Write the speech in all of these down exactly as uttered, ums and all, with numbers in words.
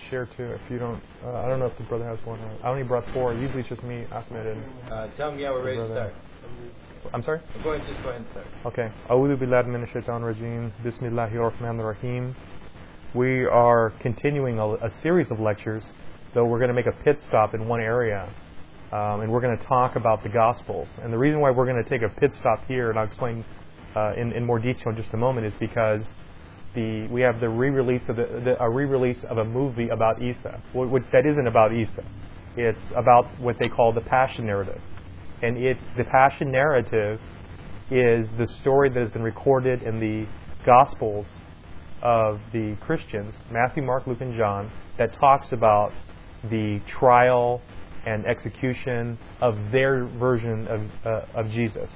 share too. If you don't, uh, I don't know if the brother has one. I only brought four. Usually it's just me, Ahmed, and. Uh, tell me, yeah, we're ready to start. I'm sorry? Go ahead, just go ahead and start. Okay. A'udhu billahi minash shaitanir rajim. Bismillahir rahmanir rahim. We are continuing a, a series of lectures, though we're going to make a pit stop in one area, um, and we're going to talk about the Gospels. And the reason why we're going to take a pit stop here, and I'll explain uh, in, in more detail in just a moment, is because the we have the re-release of the, the a re-release of a movie about Isa. What, what, that isn't about Isa. It's about what they call the Passion narrative. And it, the Passion narrative is the story that has been recorded in the Gospels of the Christians, Matthew, Mark, Luke, and John, that talks about the trial and execution of their version of, uh, of Jesus.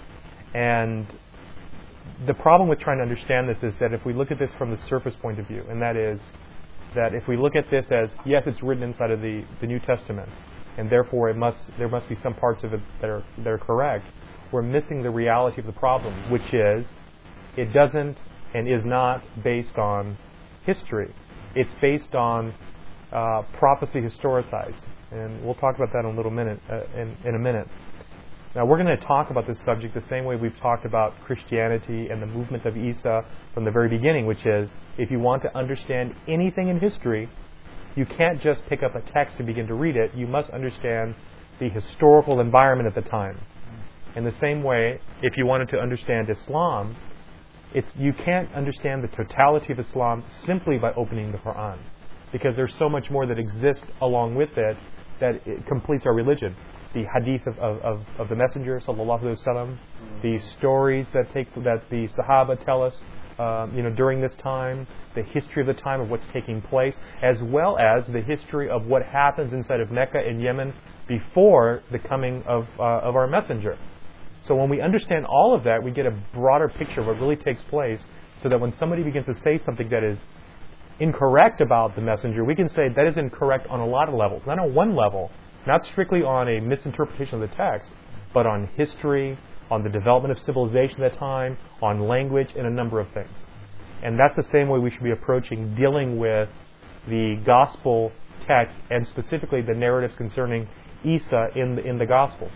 And the problem with trying to understand this is that if we look at this from the surface point of view, and that is that if we look at this as, yes, it's written inside of the, the New Testament, and therefore it must there must be some parts of it that are that are correct, we're missing the reality of the problem, which is it doesn't and is not based on history. It's based on uh, prophecy historicized, and we'll talk about that in a little minute. Uh, in, in a minute. Now we're going to talk about this subject the same way we've talked about Christianity and the movement of Isa from the very beginning, which is if you want to understand anything in history, you can't just pick up a text and begin to read it. You must understand the historical environment at the time. In the same way, if you wanted to understand Islam, it's you can't understand the totality of Islam simply by opening the Quran, because there's so much more that exists along with it that it completes our religion. The hadith of, of, of the Messenger, sallallahu alaihi wasallam, the stories that take that the Sahaba tell us, um, you know, during this time, the history of the time of what's taking place, as well as the history of what happens inside of Mecca and Yemen before the coming of uh, of our Messenger. So when we understand all of that, we get a broader picture of what really takes place, so that when somebody begins to say something that is incorrect about the Messenger, we can say that is incorrect on a lot of levels, not on one level. Not strictly on a misinterpretation of the text, but on history, on the development of civilization at the time, on language, and a number of things. And that's the same way we should be approaching dealing with the gospel text, and specifically the narratives concerning Isa in the, in the Gospels.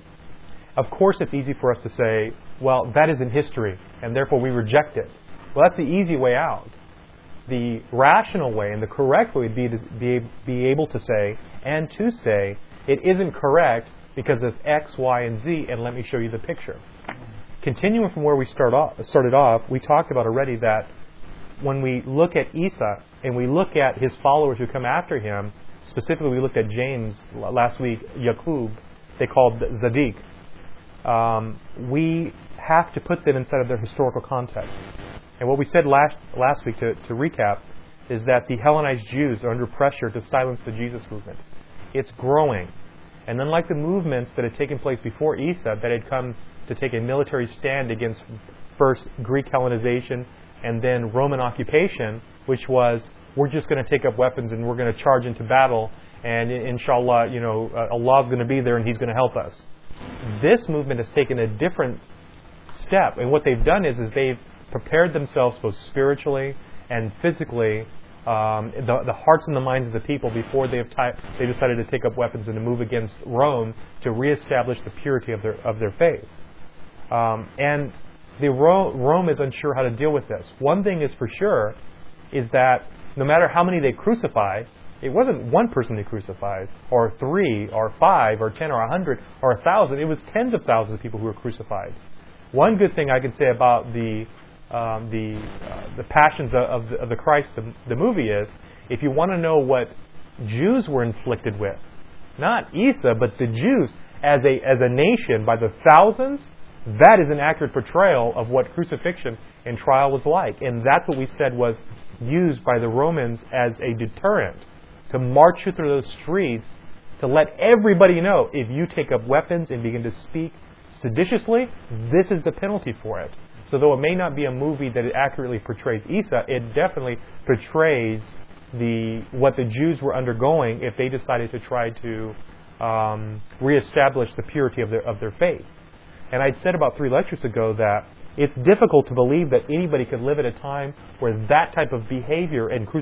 Of course, it's easy for us to say, well, that is in history, and therefore we reject it. Well, that's the easy way out. The rational way and the correct way would be to be, be able to say and to say it isn't correct because of X, Y, and Z, and let me show you the picture. Continuing from where we start off, started off, we talked about already that when we look at Isa and we look at his followers who come after him, specifically we looked at James last week, Yaqub, they called Zadik, um, we have to put them inside of their historical context. And what we said last last week, to, to recap, is that the Hellenized Jews are under pressure to silence the Jesus movement. It's growing. And unlike the movements that had taken place before Isa, that had come to take a military stand against first Greek Hellenization and then Roman occupation, which was, we're just going to take up weapons and we're going to charge into battle, and inshallah, you know, uh, Allah's going to be there and He's going to help us. This movement has taken a different step. And what they've done is, is they've prepared themselves both spiritually and physically, um, the, the hearts and the minds of the people before they have ty- they decided to take up weapons and to move against Rome to reestablish the purity of their of their faith. Um, and the Ro- Rome is unsure how to deal with this. One thing is for sure is that no matter how many they crucified, it wasn't one person they crucified, or three, or five, or ten, or a hundred, or a thousand. It was tens of thousands of people who were crucified. One good thing I can say about the Um, the uh, the passions of the, of the Christ, the, the movie, is if you want to know what Jews were inflicted with, not Isa, but the Jews as a as a nation by the thousands, that is an accurate portrayal of what crucifixion and trial was like, and that's what we said was used by the Romans as a deterrent to march you through those streets to let everybody know, if you take up weapons and begin to speak seditiously, this is the penalty for it. So though it may not be a movie that it accurately portrays Isa, it definitely portrays the what the Jews were undergoing if they decided to try to um, reestablish the purity of their of their faith. And I'd said about three lectures ago that it's difficult to believe that anybody could live at a time where that type of behavior and cru-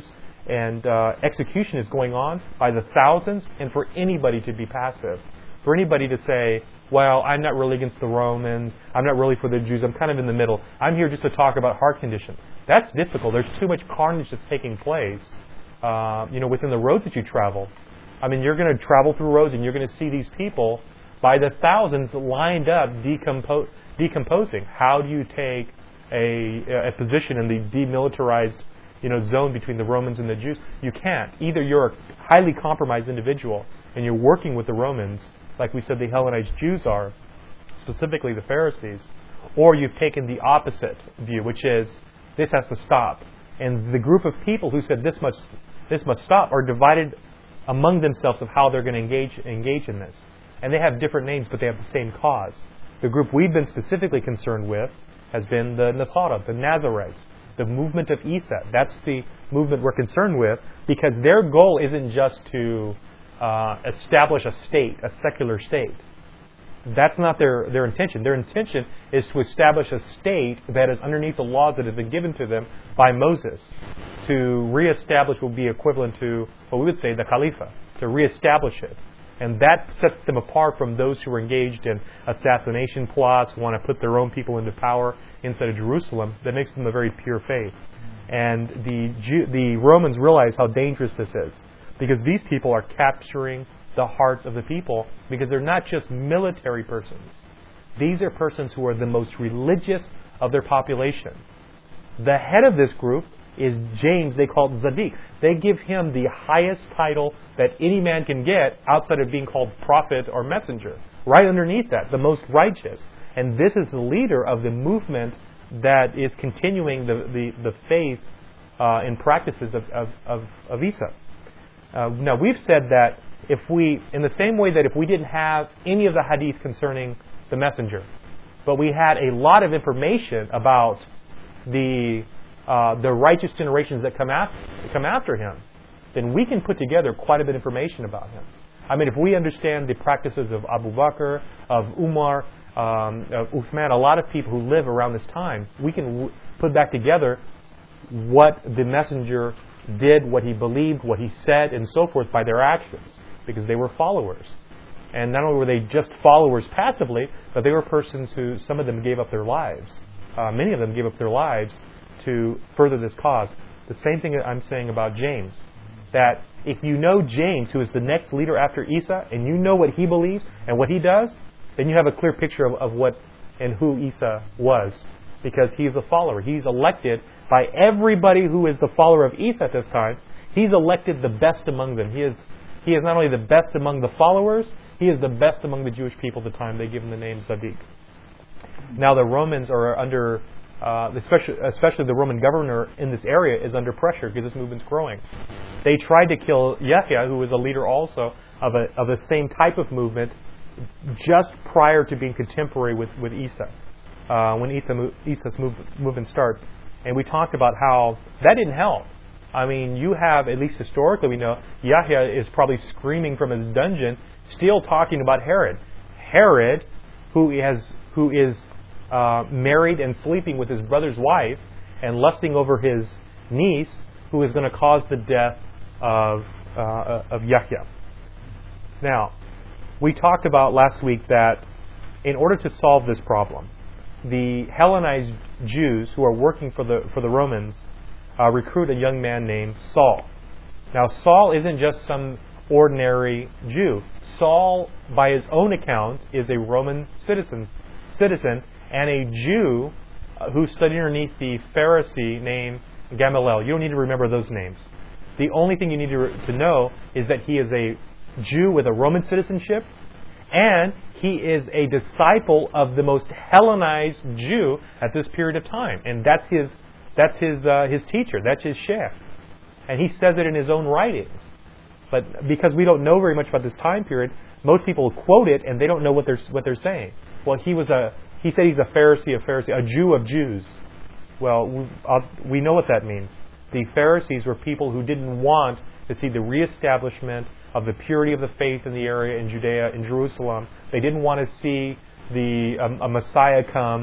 and uh, execution is going on by the thousands, and for anybody to be passive, for anybody to say, well, I'm not really against the Romans, I'm not really for the Jews, I'm kind of in the middle, I'm here just to talk about heart condition. That's difficult. There's too much carnage that's taking place uh, you know, within the roads that you travel. I mean, you're going to travel through roads and you're going to see these people by the thousands lined up decompo- decomposing. How do you take a, a position in the demilitarized you know, zone between the Romans and the Jews? You can't. Either you're a highly compromised individual and you're working with the Romans, like we said the Hellenized Jews are, specifically the Pharisees, or you've taken the opposite view, which is this has to stop. And the group of people who said this must this must stop are divided among themselves of how they're going to engage engage in this. And they have different names, but they have the same cause. The group we've been specifically concerned with has been the Nasara, the Nazarites, the movement of Isa. That's the movement we're concerned with, because their goal isn't just to uh, establish a state, a secular state. That's not their, their intention. Their intention is to establish a state that is underneath the laws that have been given to them by Moses, to reestablish what would be equivalent to what we would say the Khalifa, to reestablish it. And that sets them apart from those who are engaged in assassination plots, who want to put their own people into power inside of Jerusalem. That makes them a very pure faith. And the Jew, the Romans realize how dangerous this is, because these people are capturing the hearts of the people, because they're not just military persons. These are persons who are the most religious of their population. The head of this group is James, they call it Zadik. They give him the highest title that any man can get outside of being called prophet or messenger. Right underneath that, the most righteous. And this is the leader of the movement that is continuing the, the, the faith uh, and practices of, of, of, of Isa. Uh, now, we've said that if we, in the same way that if we didn't have any of the hadith concerning the messenger, but we had a lot of information about the uh, the righteous generations that come after, come after him, then we can put together quite a bit of information about him. I mean, if we understand the practices of Abu Bakr, of Umar, um, of Uthman, a lot of people who live around this time, we can w- put back together what the messenger did, what he believed, what he said, and so forth by their actions, because they were followers. And not only were they just followers passively, but they were persons who, some of them gave up their lives. Uh, many of them gave up their lives to further this cause. The same thing I'm saying about James, that if you know James, who is the next leader after Isa, and you know what he believes and what he does, then you have a clear picture of, of what and who Isa was, because he's a follower. He's elected by everybody who is the follower of Isa at this time. He's elected the best among them. He is he is not only the best among the followers, he is the best among the Jewish people at the time. They give him the name Zadik. Now the Romans are under, uh, especially, especially the Roman governor in this area is under pressure because this movement's growing. They tried to kill Yahya, who was a leader also of a of the same type of movement, just prior to being contemporary with, with Isa, uh, when Isa, Isa's move, movement starts. And we talked about how that didn't help. I mean, you have, at least historically we know, Yahya is probably screaming from his dungeon, still talking about Herod. Herod, who has who is uh, married and sleeping with his brother's wife and lusting over his niece, who is going to cause the death of uh, of Yahya. Now, we talked about last week that in order to solve this problem, the Hellenized Jews who are working for the for the Romans uh, recruit a young man named Saul. Now, Saul isn't just some ordinary Jew. Saul, by his own account, is a Roman citizen, citizen and a Jew uh, who studied underneath the Pharisee named Gamaliel. You don't need to remember those names. The only thing you need to, to know is that he is a Jew with a Roman citizenship, and he is a disciple of the most Hellenized Jew at this period of time, and that's his that's his uh, his teacher, that's his sheikh, and he says it in his own writings. But because we don't know very much about this time period, most people quote it and they don't know what they're what they're saying. Well, he was a he said he's a Pharisee of Pharisees, a Jew of Jews. Well, we, uh, we know what that means. The Pharisees were people who didn't want to see the reestablishment of the purity of the faith in the area in Judea, in Jerusalem. They didn't want to see the um, a Messiah come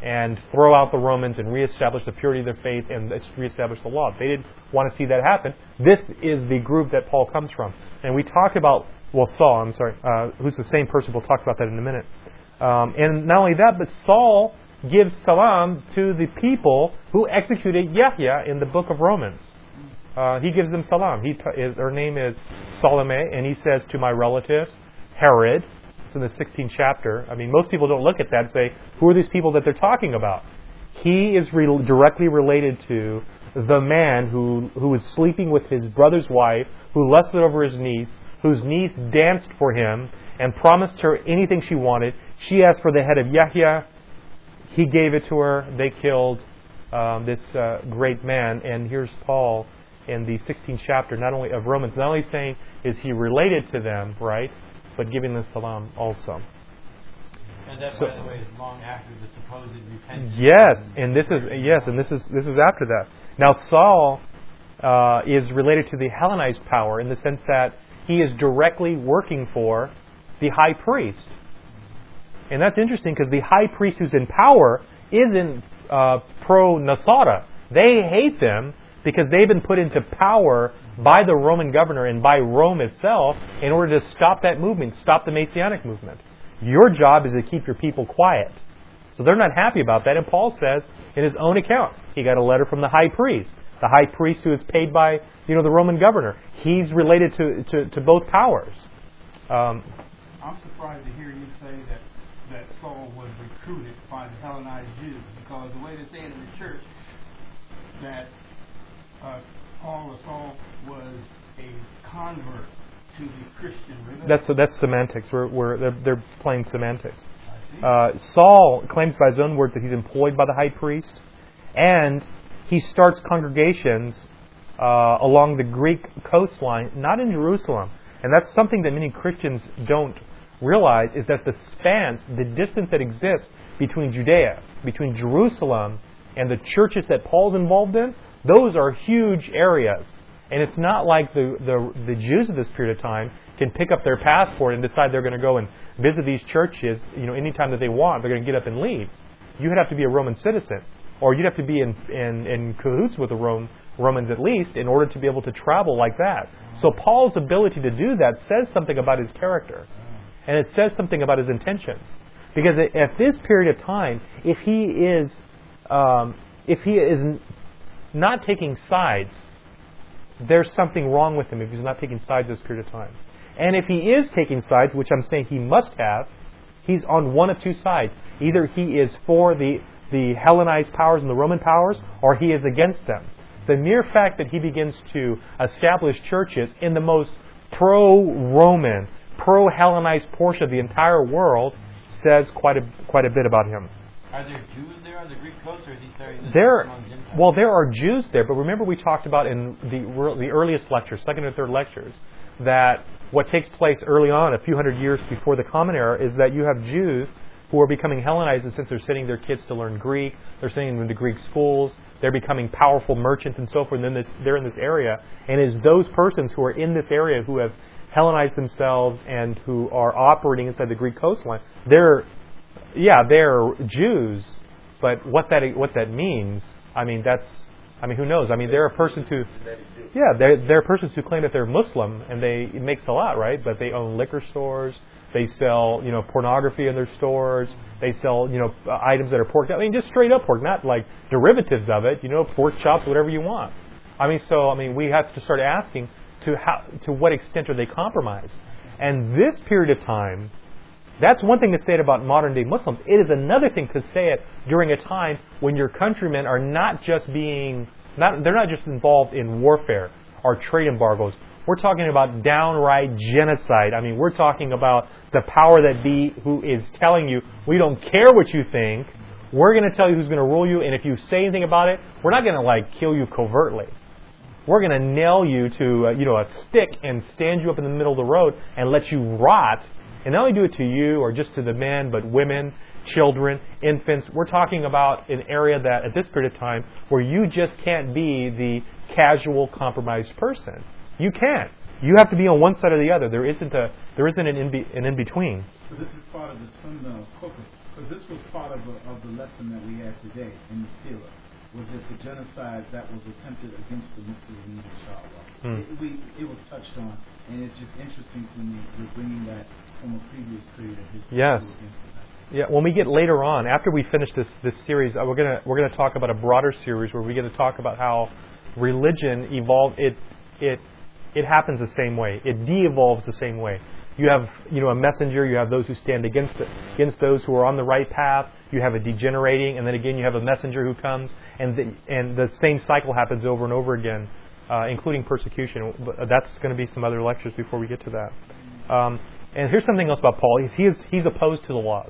and throw out the Romans and reestablish the purity of their faith and reestablish the law. They didn't want to see that happen. This is the group that Paul comes from. And we talked about, well, Saul, I'm sorry, uh, who's the same person. We'll talk about that in a minute. Um, and not only that, but Saul gives salam to the people who executed Yahya in the book of Romans. Uh, he gives them salam. He t- his, her name is Salome, and he says, to my relatives, Herod. It's in the sixteenth chapter. I mean, most people don't look at that and say, who are these people that they're talking about? He is re- directly related to the man who who was sleeping with his brother's wife, who lusted over his niece, whose niece danced for him and promised her anything she wanted. She asked for the head of Yahya. He gave it to her. They killed um, this uh, great man. And here's Paul in the sixteenth chapter, not only of Romans, not only saying is he related to them, right, but giving them salam also. And that, so, by the way, is long after the supposed repentance. Yes, and this is yes, and this is this is after that. Now Saul uh, is related to the Hellenized power in the sense that he is directly working for the high priest. And that's interesting because the high priest who's in power isn't uh, pro-Nasara. They hate them because they've been put into power by the Roman governor and by Rome itself in order to stop that movement, stop the Messianic movement. Your job is to keep your people quiet. So they're not happy about that. And Paul says in his own account, he got a letter from the high priest. The high priest who is paid by, you know, the Roman governor. He's related to, to, to both powers. Um, I'm surprised to hear you say that that Saul was recruited by the Hellenized Jews, because the way they say it in the church, that uh, Paul or Saul was a convert to the Christian religion. That's that's semantics. We're, we're they're, they're playing semantics. Uh, Saul claims by his own words that he's employed by the high priest, and he starts congregations uh, along the Greek coastline, not in Jerusalem. And that's something that many Christians don't realize, is that the span, the distance that exists between Judea, between Jerusalem, and the churches that Paul's involved in, those are huge areas. And it's not like the, the, the Jews of this period of time can pick up their passport and decide they're going to go and visit these churches, you know, anytime that they want. They're going to get up and leave. You'd have to be a Roman citizen, or you'd have to be in, in, in cahoots with the Rome, Romans at least, in order to be able to travel like that. So Paul's ability to do that says something about his character. And it says something about his intentions. Because at this period of time, if he is um, if he is not taking sides, there's something wrong with him if he's not taking sides this period of time. And if he is taking sides, which I'm saying he must have, he's on one of two sides. Either he is for the, the Hellenized powers and the Roman powers, or he is against them. The mere fact that he begins to establish churches in the most pro-Roman, pro-Hellenized portion of the entire world says quite a quite a bit about him. Are there Jews there on the Greek coast, or is he starting this there, among Gentiles? Well, there are Jews there, but remember we talked about in the the earliest lectures, second and third lectures, that what takes place early on, a few hundred years before the Common Era, is that you have Jews who are becoming Hellenized, and since they're sending their kids to learn Greek, they're sending them to Greek schools, they're becoming powerful merchants and so forth, and then this, they're in this area. And it's those persons who are in this area who have Hellenized themselves and who are operating inside the Greek coastline, they're, yeah, they're Jews, but what that what that means, I mean, that's, I mean, who knows? I mean, there are persons who, yeah, there there are persons who claim that they're Muslim, and they it makes a lot, right? But they own liquor stores, they sell, you know, pornography in their stores, they sell, you know, items that are pork. I mean, just straight up pork, not like derivatives of it, you know, pork chops, whatever you want. I mean, so I mean, we have to start asking to how to what extent are they compromised? And this period of time, that's one thing to say it about modern-day Muslims. It is another thing to say it during a time when your countrymen are not just being, not they're not just involved in warfare or trade embargoes. We're talking about downright genocide. I mean, we're talking about the power that be who is telling you, we don't care what you think. We're going to tell you who's going to rule you, and if you say anything about it, we're not going to like kill you covertly. We're going to nail you to uh, you know a stick and stand you up in the middle of the road and let you rot. And not only do it to you or just to the men, but women, children, infants. We're talking about an area that at this period of time where you just can't be the casual, compromised person. You can't. You have to be on one side or the other. There isn't a there isn't an in be, an in between. So this is part of the Sunday Cook But this was part of, a, of the lesson that we had today in the Sila, was that the genocide that was attempted against the Muslims, inshallah. Hmm. It, we, it was touched on, and it's just interesting to me you're bringing that from a previous period of history. Yes. Yeah, when we get later on, after we finish this, this series, uh, we're gonna we're gonna talk about a broader series where we're gonna talk about how religion evolved. It it it happens the same way. It de-evolves the same way. You have you know a messenger. You have those who stand against it, against those who are on the right path. You have a degenerating, and then again you have a messenger who comes, and the, and the same cycle happens over and over again, uh, including persecution. But that's going to be some other lectures before we get to that. Um, and here's something else about Paul. He's he is, he's opposed to the laws.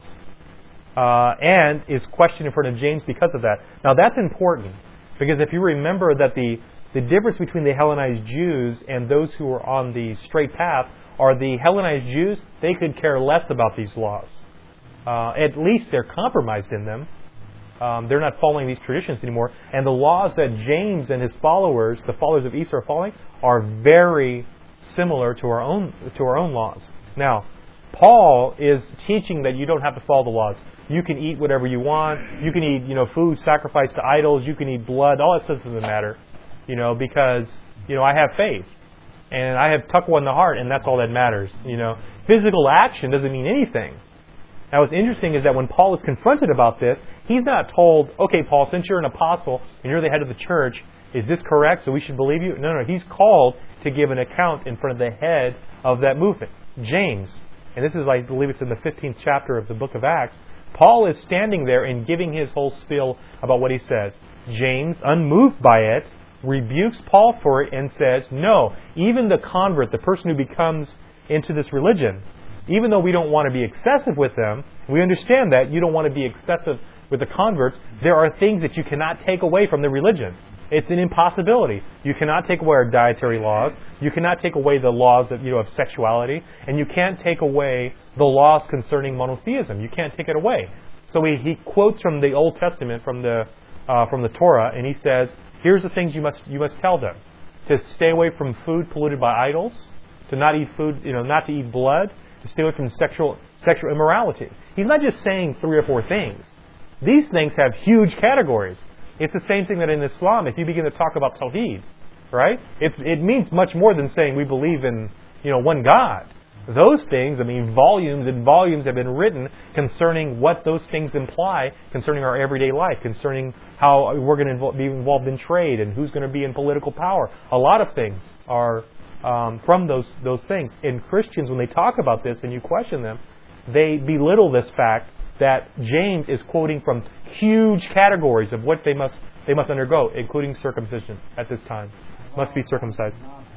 Uh, and is questioned in front of James because of that. Now that's important, because if you remember that the, the difference between the Hellenized Jews and those who are on the straight path are the Hellenized Jews, they could care less about these laws. Uh, at least they're compromised in them. Um, they're not following these traditions anymore. And the laws that James and his followers, the followers of Esau, are following are very similar to our own to our own laws. Now, Paul is teaching that you don't have to follow the laws. You can eat whatever you want. You can eat, you know, food sacrificed to idols. You can eat blood. All that stuff doesn't matter, you know, because, you know, I have faith. And I have taqwa in the heart, and that's all that matters, you know. Physical action doesn't mean anything. Now, what's interesting is that when Paul is confronted about this, he's not told, okay, Paul, since you're an apostle and you're the head of the church, is this correct, so we should believe you? No, no, he's called to give an account in front of the head of that movement, James. And this is, I believe it's in the fifteenth chapter of the book of Acts. Paul is standing there and giving his whole spiel about what he says. James, unmoved by it, rebukes Paul for it and says, no, even the convert, the person who becomes into this religion, even though we don't want to be excessive with them, we understand that you don't want to be excessive with the converts, there are things that you cannot take away from the religion. It's an impossibility. You cannot take away our dietary laws. You cannot take away the laws of, you know, of sexuality. And you can't take away the laws concerning monotheism. You can't take it away. So he, he quotes from the Old Testament, from the uh, from the Torah, and he says, here's the things you must you must tell them. To stay away from food polluted by idols, to not eat food, you know, not to eat blood, to stay away from sexual sexual immorality. He's not just saying three or four things. These things have huge categories. It's the same thing that in Islam, if you begin to talk about Tawheed, right? It, it means much more than saying we believe in, you know, one God. Those things, I mean, volumes and volumes have been written concerning what those things imply concerning our everyday life, concerning how we're going to be involved in trade and who's going to be in political power. A lot of things are um, from those those things. And Christians, when they talk about this and you question them, they belittle this fact that James is quoting from huge categories of what they must they must undergo, including circumcision at this time. Must be circumcised.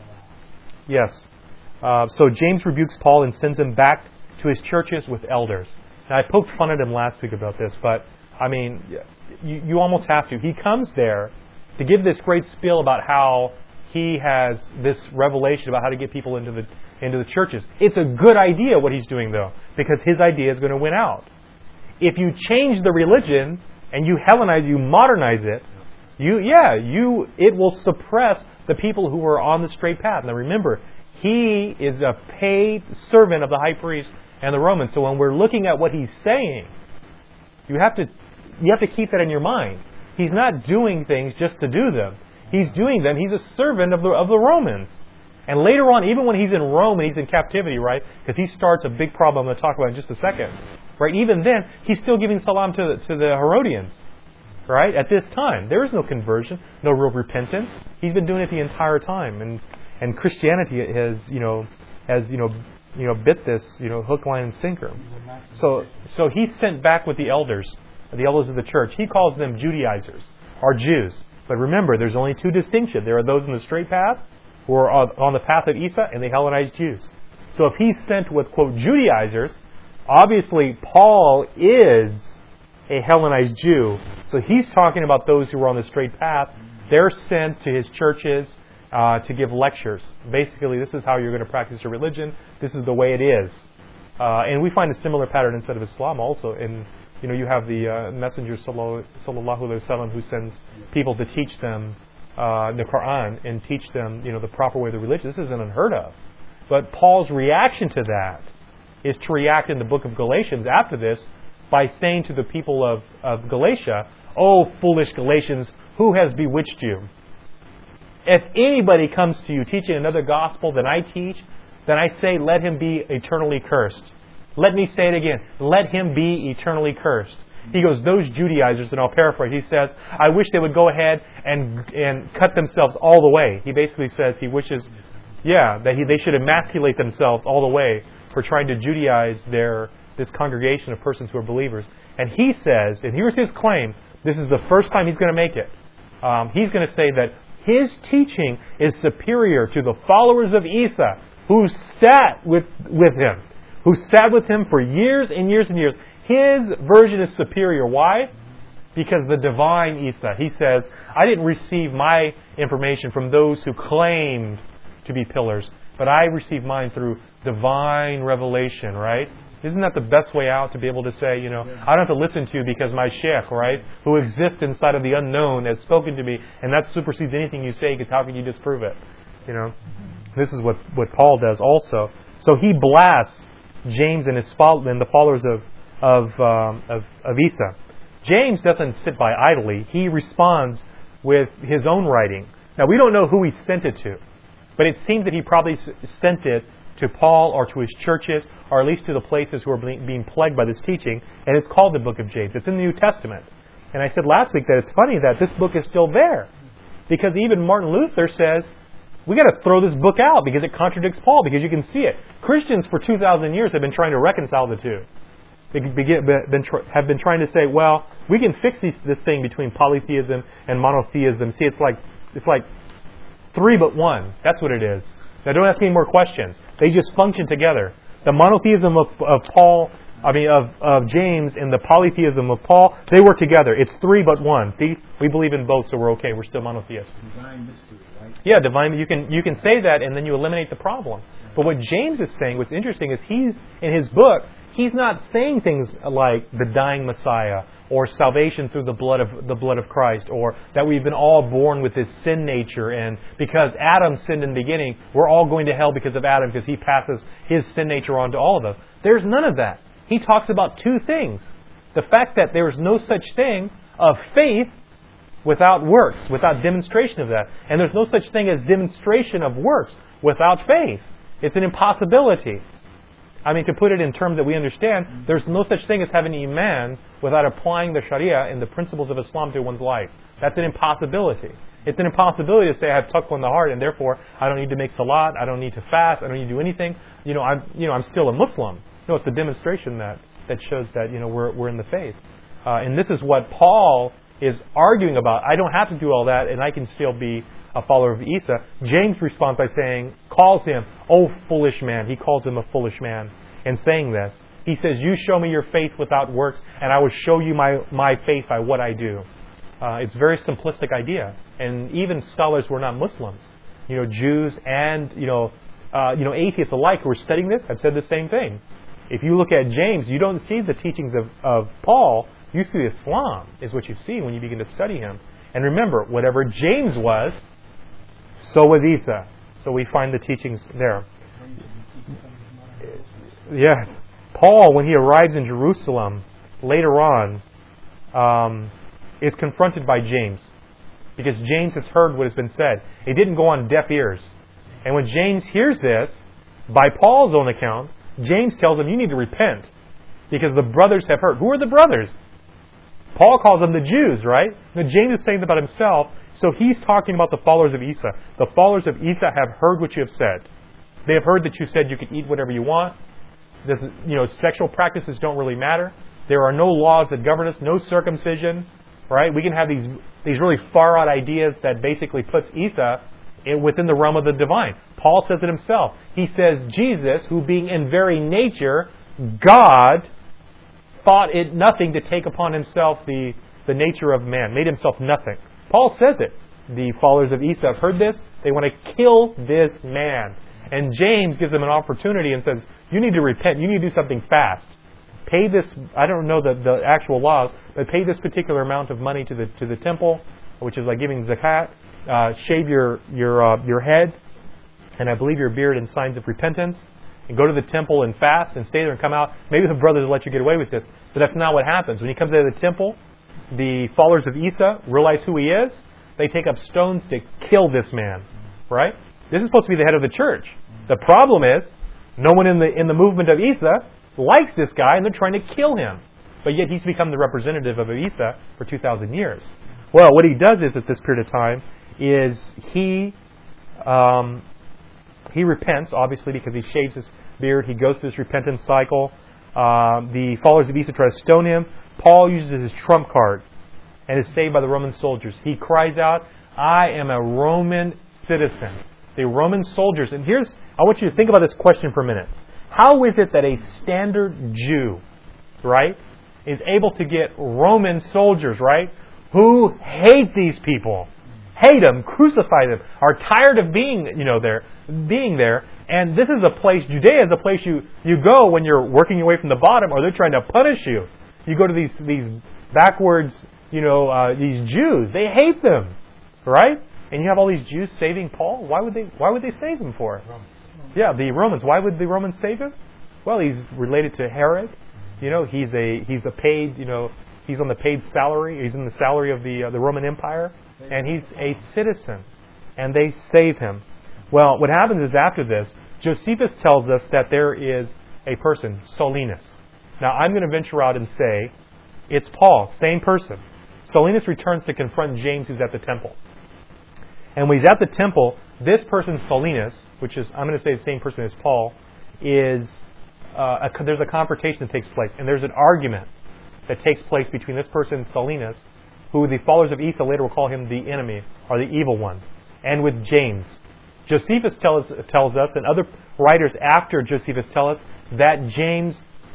Yes. Uh, so James rebukes Paul and sends him back to his churches with elders. Now, I poked fun at him last week about this, but, I mean, you, you almost have to. He comes there to give this great spiel about how he has this revelation about how to get people into the into the churches. It's a good idea what he's doing, though, because his idea is going to win out. If you change the religion and you Hellenize, you modernize it, you yeah, you it will suppress the people who are on the straight path. Now remember, he is a paid servant of the high priest and the Romans. So when we're looking at what he's saying, you have to you have to keep that in your mind. He's not doing things just to do them. He's doing them. He's a servant of the of the Romans. And later on, even when he's in Rome and he's in captivity, right? Because he starts a big problem I'm going to talk about in just a second. Right? Even then, he's still giving salam to, to the Herodians. Right? At this time. There is no conversion, no real repentance. He's been doing it the entire time. And and Christianity has, you know, has, you know, you know, bit this, you know, hook, line, and sinker. So so he's sent back with the elders, the elders of the church. He calls them Judaizers, or Jews. But remember, there's only two distinctions. There are those in the straight path, who are on the path of Isa, and the Hellenized Jews. So if he's sent with, quote, Judaizers, obviously Paul is a Hellenized Jew. So he's talking about those who are on the straight path. They're sent to his churches uh, to give lectures. Basically, this is how you're going to practice your religion. This is the way it is. Uh, and we find a similar pattern inside of Islam also. In, you know, you have the uh, Messenger sallallahu alaihi wasallam who sends people to teach them Uh, the Quran and teach them, you know, the proper way of the religion. This isn't unheard of. But Paul's reaction to that is to react in the book of Galatians after this by saying to the people of, of Galatia, "O foolish Galatians, who has bewitched you? If anybody comes to you teaching another gospel than I teach, then I say, let him be eternally cursed." Let me say it again. Let him be eternally cursed. He goes, those Judaizers, and I'll paraphrase, he says, I wish they would go ahead and and cut themselves all the way. He basically says he wishes, yeah, that he, they should emasculate themselves all the way for trying to Judaize their this congregation of persons who are believers. And he says, and here's his claim, this is the first time he's going to make it. Um, he's going to say that his teaching is superior to the followers of Isa, who sat with, with him, who sat with him for years and years and years. His version is superior. Why? Because the divine Isa. He says, I didn't receive my information from those who claimed to be pillars, but I received mine through divine revelation, right? Isn't that the best way out, to be able to say, you know, I don't have to listen to you because my sheikh, right, who exists inside of the unknown, has spoken to me, and that supersedes anything you say, because how can you disprove it? You know, this is what, what Paul does also. So he blasts James and his and the followers of of, um, of of Isa. James doesn't sit by idly. He responds with his own writing. Now, we don't know who he sent it to, but it seems that he probably sent it to Paul or to his churches, or at least to the places who are being plagued by this teaching, and it's called the book of James. It's in the New Testament. And I said last week that it's funny that this book is still there, because even Martin Luther says, we got to throw this book out because it contradicts Paul, because you can see it. Christians for two thousand years have been trying to reconcile the two. They been, have been trying to say, well, we can fix these, this thing between polytheism and monotheism. See, it's like it's like three but one. That's what it is. Now, don't ask me more questions. They just function together. The monotheism of, of Paul, I mean, of, of James, and the polytheism of Paul, they work together. It's three but one. See, we believe in both, so we're okay. We're still monotheists. Divine mystery, right? Yeah, divine. You can you can say that, and then you eliminate the problem. But what James is saying, what's interesting, is he's in his book, he's not saying things like the dying Messiah, or salvation through the blood of the blood of Christ, or that we've been all born with this sin nature, and because Adam sinned in the beginning, we're all going to hell because of Adam, because he passes his sin nature on to all of us. There's none of that. He talks about two things. The fact that there is no such thing of faith without works, without demonstration of that. And there's no such thing as demonstration of works without faith. It's an impossibility. I mean, to put it in terms that we understand, there's no such thing as having Iman without applying the Sharia and the principles of Islam to one's life. That's an impossibility. It's an impossibility to say I have taqwa in the heart, and therefore I don't need to make salat, I don't need to fast, I don't need to do anything. You know, I'm you know I'm still a Muslim. No, it's a demonstration that that shows that you know we're we're in the faith, uh, and this is what Paul is arguing about. I don't have to do all that, and I can still be a follower of Isa. James responds by saying, calls him, "Oh, foolish man." He calls him a foolish man. And saying this, he says, "You show me your faith without works, and I will show you my, my faith by what I do." Uh, it's a very simplistic idea. And even scholars who are not Muslims, you know, Jews and, you know, uh, you know, atheists alike who are studying this, have said the same thing. If you look at James, you don't see the teachings of, of Paul. You see Islam is what you see when you begin to study him. And remember, whatever James was, so was Isa. So we find the teachings there. Yes. Paul, when he arrives in Jerusalem later on, um, is confronted by James. Because James has heard what has been said. It didn't go on deaf ears. And when James hears this, by Paul's own account, James tells him, you need to repent. Because the brothers have heard. Who are the brothers? Paul calls them the Jews, right? Now James is saying about himself. So he's talking about the followers of Isa. The followers of Isa have heard what you have said. They have heard that you said you could eat whatever you want. This, you know, sexual practices don't really matter. There are no laws that govern us. No circumcision, right? We can have these these really far out ideas that basically puts Isa in, within the realm of the divine. Paul says it himself. He says Jesus, who being in very nature God, thought it nothing to take upon himself the the nature of man, made himself nothing. Paul says it. The followers of Isa have heard this. They want to kill this man. And James gives them an opportunity and says, you need to repent. You need to do something fast. Pay this, I don't know the, the actual laws, but pay this particular amount of money to the to the temple, which is like giving zakat. Uh, shave your your uh, your head, and I believe your beard in signs of repentance. and go to the temple and fast and stay there and come out. Maybe the brothers will let you get away with this. But that's not what happens. When he comes out of the temple, the followers of Isa realize who he is. They take up stones to kill this man. Right? This is supposed to be the head of the church. The problem is, no one in the in the movement of Isa likes this guy, and they're trying to kill him. But yet he's become the representative of Isa for two thousand years. Well, what he does is, at this period of time, is he um, he repents, obviously, because he shaves his beard. He goes through this repentance cycle. Um, the followers of Isa try to stone him. Paul uses his trump card and is saved by the Roman soldiers. He cries out, "I am a Roman citizen." The Roman soldiers, and here's, I want you to think about this question for a minute. How is it that a standard Jew, right, is able to get Roman soldiers, right, who hate these people, hate them, crucify them, are tired of being, you know, there, being there, and this is a place, Judea is a place you, you go when you're working your way from the bottom, or they're trying to punish you. You go to these these backwards, you know, uh, these Jews. They hate them, right? And you have all these Jews saving Paul. Why would they? Why would they save him for? Romans. Yeah, the Romans. Why would the Romans save him? Well, he's related to Herod. You know, he's a he's a paid. You know, he's on the paid salary. He's in the salary of the uh, the Roman Empire, and he's a citizen. And they save him. Well, what happens is after this, Josephus tells us that there is a person, Solinus. Now, I'm going to venture out and say it's Paul, same person. Solinus returns to confront James, who's at the temple. And when he's at the temple, this person, Solinus, which is, I'm going to say the same person as Paul, is uh, a, there's a confrontation that takes place. And there's an argument that takes place between this person, Solinus, who the followers of Isa later will call him the enemy, or the evil one, and with James. Josephus tells, tells us, and other writers after Josephus tell us, that James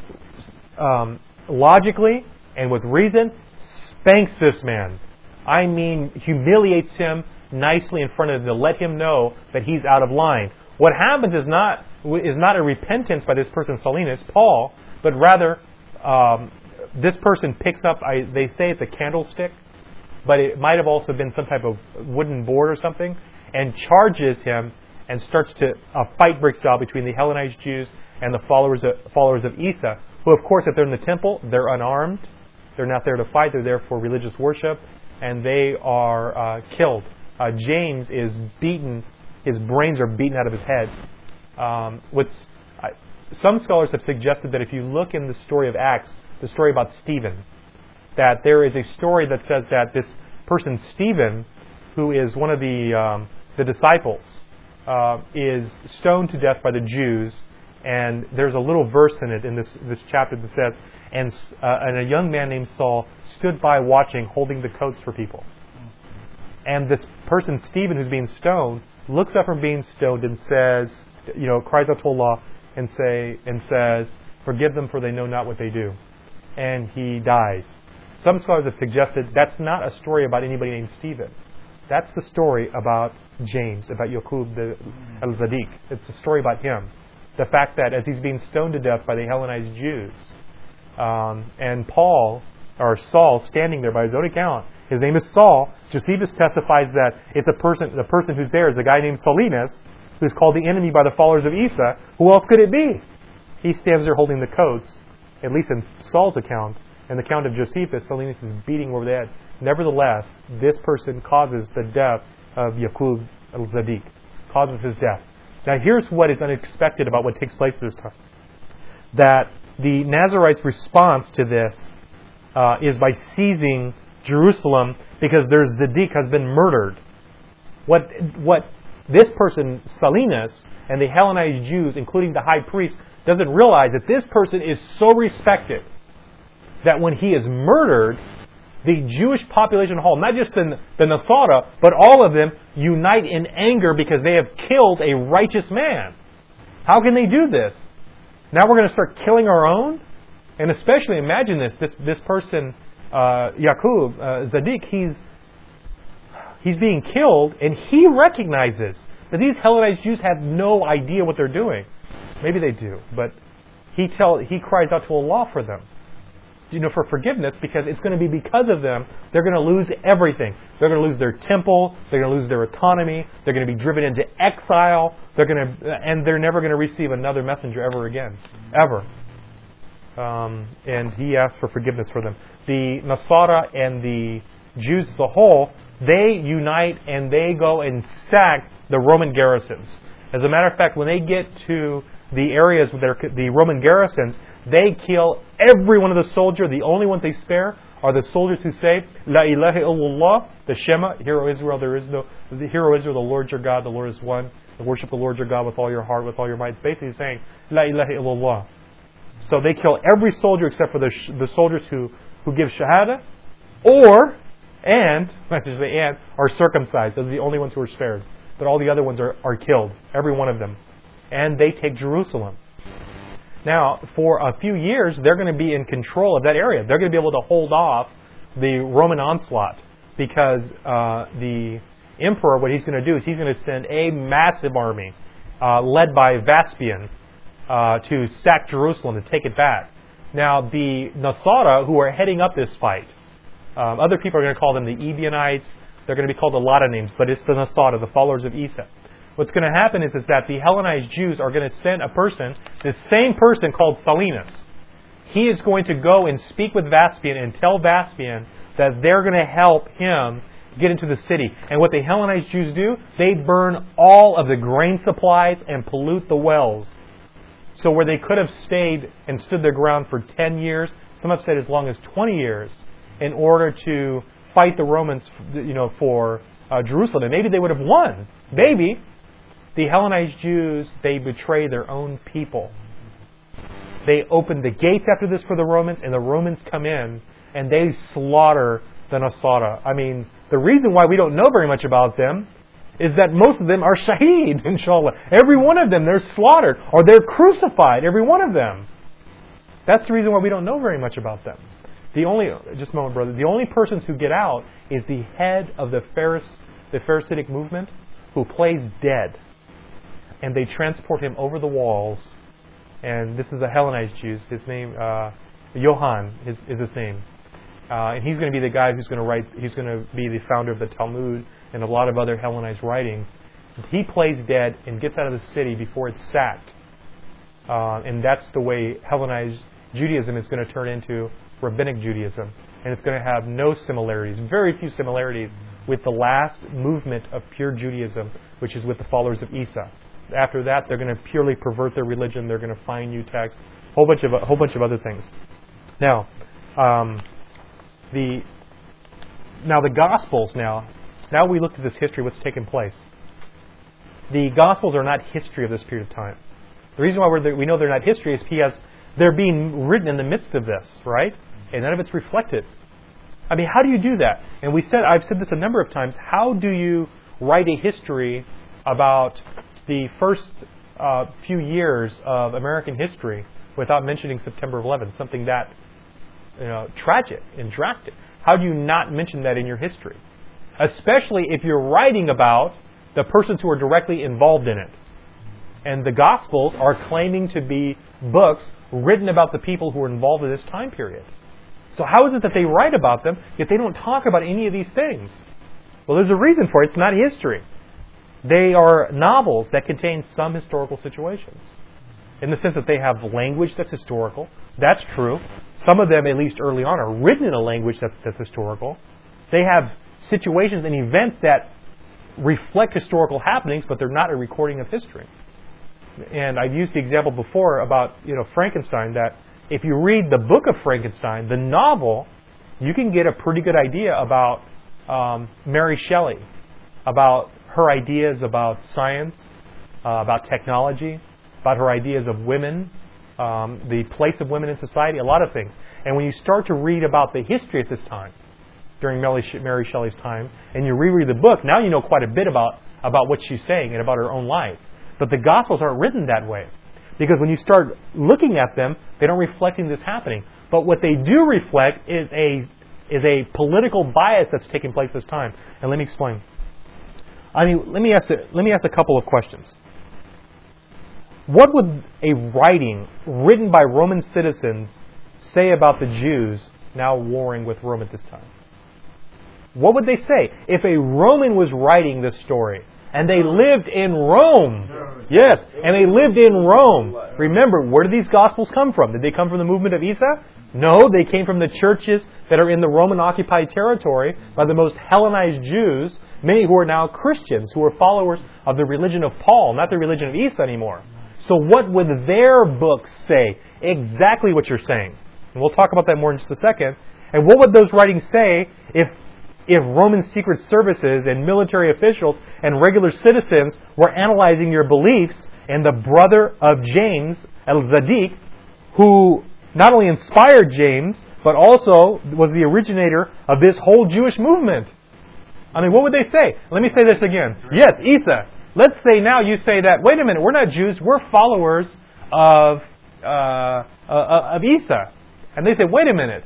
um, logically and with reason spanks this man. I mean, humiliates him nicely in front of him to let him know that he's out of line. What happens is not is not a repentance by this person, Solinus, Paul, but rather um, this person picks up, I, they say it's a candlestick, but it might have also been some type of wooden board or something, and charges him and starts to, a fight breaks out between the Hellenized Jews and the followers of, followers of Isa, who of course if they're in the temple, they're unarmed, they're not there to fight, they're there for religious worship, and they are uh, killed. Uh, James is beaten, his brains are beaten out of his head. Um, what's, I, some scholars have suggested that if you look in the story of Acts, the story about Stephen, that there is a story that says that this person, Stephen, who is one of the um, the disciples, uh, is stoned to death by the Jews, and there's a little verse in it in this this chapter that says, and, uh, and a young man named Saul stood by watching, holding the coats for people. And this person, Stephen, who's being stoned, looks up from being stoned and says, you know, cries out to Allah and say and says, "Forgive them, for they know not what they do." And he dies. Some scholars have suggested that's not a story about anybody named Stephen. That's the story about James, about Yaqub the al-Zaddiq. It's a story about him. The fact that as he's being stoned to death by the Hellenized Jews, um, and Paul, or Saul, standing there by his own account, his name is Saul, Josephus testifies that it's a person, the person who's there is a guy named Solinus, who's called the enemy by the followers of Isa. Who else could it be? He stands there holding the coats, at least in Saul's account. In the account of Josephus, Solinus is beating over the head. Nevertheless, this person causes the death of Yaqub al-Zaddiq, causes his death. Now here's what is unexpected about what takes place this time. That the Nazarites' response to this uh, is by seizing Jerusalem because their Zaddiq has been murdered. What what this person, Solinus, and the Hellenized Jews, including the high priest, doesn't realize that this person is so respected that when he is murdered, the Jewish population whole, not just the, the Nasara, but all of them, unite in anger because they have killed a righteous man. How can they do this? Now we're going to start killing our own? And especially imagine this, this, this person, uh, Yaqub, uh, Zaddiq, he's, he's being killed, and he recognizes that these Hellenized Jews have no idea what they're doing. Maybe they do, but he tell he cries out to Allah for them. you know, for forgiveness, because it's going to be because of them they're going to lose everything. They're going to lose their temple. They're going to lose their autonomy. They're going to be driven into exile. They're going to, and they're never going to receive another messenger ever again, ever. Um, and he asks for forgiveness for them. The Nasara and the Jews as a whole, they unite and they go and sack the Roman garrisons. As a matter of fact, when they get to the areas with their, the Roman garrisons, they kill every one of the soldiers. The only ones they spare are the soldiers who say, La ilaha illallah, the Shema, Hear, O Israel, there is no, Hear, O Israel, the Lord your God, the Lord is one. And worship the Lord your God with all your heart, with all your might. It's basically saying, La ilaha illallah. So they kill every soldier except for the the soldiers who, who give shahada, or, and, I should say and, are circumcised. Those are the only ones who are spared. But all the other ones are, are killed, every one of them. And they take Jerusalem. Now, for a few years, they're going to be in control of that area. They're going to be able to hold off the Roman onslaught because uh, the emperor, what he's going to do is he's going to send a massive army uh, led by Vespasian uh, to sack Jerusalem, to take it back. Now, the Nasara, who are heading up this fight, um, other people are going to call them the Ebionites. They're going to be called a lot of names, but it's the Nasara, the followers of Isa. What's going to happen is, is that the Hellenized Jews are going to send a person, the same person called Salinus. He is going to go and speak with Vespasian and tell Vespasian that they're going to help him get into the city. And what the Hellenized Jews do, they burn all of the grain supplies and pollute the wells. So where they could have stayed and stood their ground for ten years, some have said as long as twenty years, in order to fight the Romans, you know, for uh, Jerusalem. And maybe they would have won. Maybe. The Hellenized Jews, they betray their own people. They open the gates after this for the Romans, and the Romans come in and they slaughter the Nasara. I mean, the reason why we don't know very much about them is that most of them are shaheed, inshallah. Every one of them, they're slaughtered, or they're crucified, every one of them. That's the reason why we don't know very much about them. The only, just a moment, brother, the only persons who get out is the head of the Pharis, the Pharisaic movement, who plays dead. And they transport him over the walls. And this is a Hellenized Jew. His name, uh, Johann is, is his name. Uh, and he's going to be the guy who's going to write, he's going to be the founder of the Talmud and a lot of other Hellenized writings. He plays dead and gets out of the city before it's sacked. Uh, and that's the way Hellenized Judaism is going to turn into Rabbinic Judaism. And it's going to have no similarities, very few similarities, with the last movement of pure Judaism, which is with the followers of Isa. After that, they're going to purely pervert their religion. They're going to find new texts, a whole bunch of a whole bunch of other things. Now, um, the now the Gospels. Now, now we look at this history. What's taken place? The Gospels are not history of this period of time. The reason why we're there, we know they're not history is because they're being written in the midst of this, right? And none of it's reflected. I mean, how do you do that? And we said, I've said this a number of times. How do you write a history about the first uh, few years of American history without mentioning September eleventh, something that, you know, tragic and drastic? How do you not mention that in your history? Especially if you're writing about the persons who are directly involved in it. And the Gospels are claiming to be books written about the people who are involved in this time period. So how is it that they write about them, yet they don't talk about any of these things? Well, there's a reason for it. It's not history. They are novels that contain some historical situations. In the sense that they have language that's historical. That's true. Some of them, at least early on, are written in a language that's, that's historical. They have situations and events that reflect historical happenings, but they're not a recording of history. And I've used the example before about, you know, Frankenstein, that if you read the book of Frankenstein, the novel, you can get a pretty good idea about um, Mary Shelley, about her ideas about science, uh, about technology, about her ideas of women, um, the place of women in society, a lot of things. And when you start to read about the history at this time, during Mary Shelley's time, and you reread the book, now you know quite a bit about, about what she's saying and about her own life. But the Gospels aren't written that way. Because when you start looking at them, they don't reflect this happening. But what they do reflect is a is a political bias that's taking place this time. And let me explain. I mean, let me ask a, let me ask a couple of questions. What would a writing written by Roman citizens say about the Jews now warring with Rome at this time? What would they say? If a Roman was writing this story, and they lived in Rome. Yes, and they lived in Rome. Remember, where did these Gospels come from? Did they come from the movement of Isa? No, they came from the churches that are in the Roman-occupied territory by the most Hellenized Jews, many who are now Christians, who are followers of the religion of Paul, not the religion of Isa anymore. So what would their books say? Exactly what you're saying. And we'll talk about that more in just a second. And what would those writings say if if Roman secret services and military officials and regular citizens were analyzing your beliefs, and the brother of James, Al-Zaddiq, who not only inspired James, but also was the originator of this whole Jewish movement? I mean, what would they say? Let me say this again. Yes, Isa. Let's say now you say that, wait a minute, we're not Jews, we're followers of, uh, uh, of Isa. And they say, wait a minute,